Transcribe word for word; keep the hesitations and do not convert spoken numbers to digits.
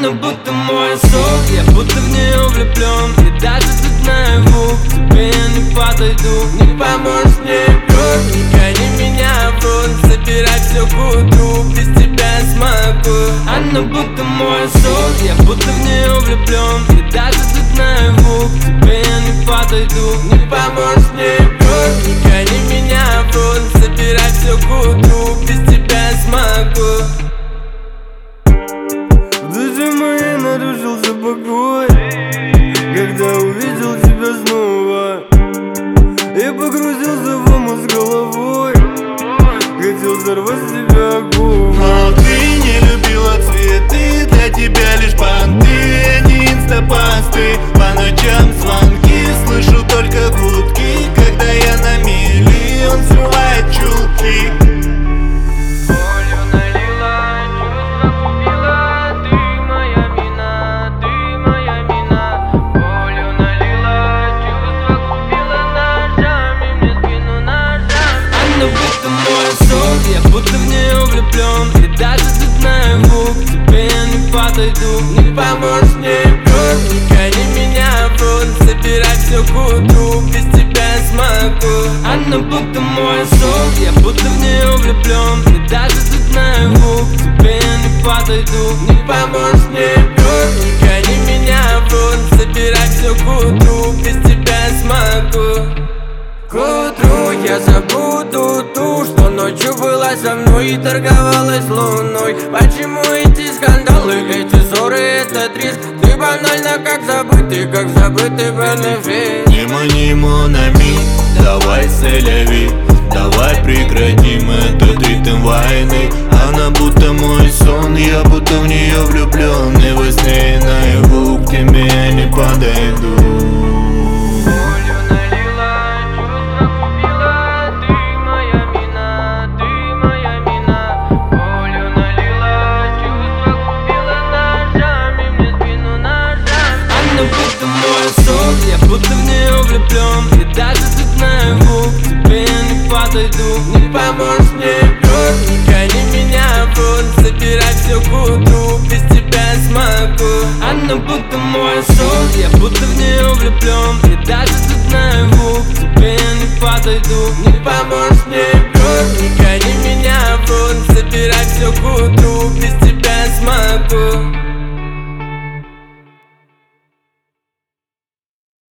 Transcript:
Она будто мой сон, я будто в нее влюблен. И даже тут наяву к тебе я не подойду. Не поможешь мне кровь, не гони меня в рот. Собирай все к утру, без тебя я смогу. Она будто мой сон, я будто в нее влюблен. И даже тут наяву к тебе я не подойду. Не поможешь мне кровь, не гони меня в рот. Собирай все к утру, без тебя я смогу. В душе моей нарушился покой, когда увидел тебя снова. Я погрузился в омут с головой, хотел взорвать себя огонь. Но ты не любила цветы, для тебя лишь понты, не инстапосты. По ночам звонки, слышу только гудки. Когда я на мели, он срывает чулки. Я будто в нее влюблен. И даже тут наяву к тебе я не подойду. Не поможешь мне кровь, не гони меня в рот. Собирай все к утру, без тебя я смогу. Она будто мой сон, я будто в нее влюблен. И даже тут наяву к тебе я не подойду. Не поможешь мне кровь, не гони меня в рот. Собирай все к утру, без тебя я смогу. К утру я забуду ту, что ночью была со мной и торговалась луной. Почему эти скандалы, эти ссоры, этот риск? Ты банально как забытый, как забытый бенефис. Не мани монами, давай сэляви. Давай прекратим этот ритм войны. Она будто мой сон, я будто в нее влюблен. И во сне и наяву к тебе я не подойду. Я будто в нее влюблен. И даже тут наяву к тебе я не подойду. Не поможешь мне кровь, не гони меня в рот. Собирай все к утру, без тебя я смогу. Она будто мой сон, я будто в нее влюблен. И даже тут наяву к тебе я не подойду. Не поможешь мне кровь, не гони меня в рот. Собирай все к утру, без тебя я смогу.